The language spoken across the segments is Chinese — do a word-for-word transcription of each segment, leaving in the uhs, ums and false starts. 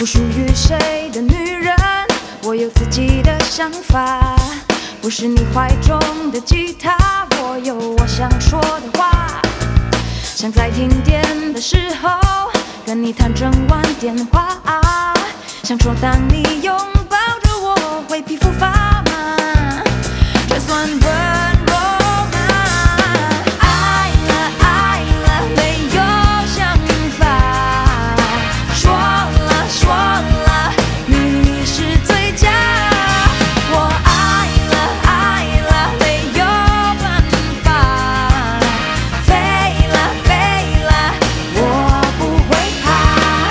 不属于谁的女人，我有自己的想法。不是你怀中的吉他，我有我想说的话。想在停电的时候跟你谈整晚电话，想说当你拥抱着我会皮肤发麻，这算温柔吗？爱了爱了没有想法，说了说了你是最佳。我爱了爱了没有办法，飞了飞了我不会怕。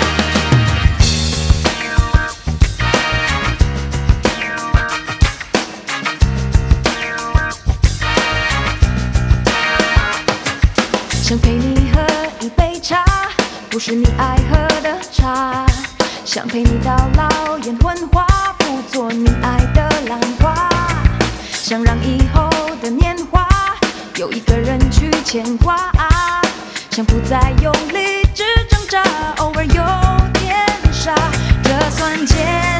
想陪你喝一杯茶，不是你爱喝的茶。想陪你到老眼昏花，不做你爱的浪花。想让以后的年华有一个人去牵挂，想不再用理智挣扎，偶尔有点傻，这算简单。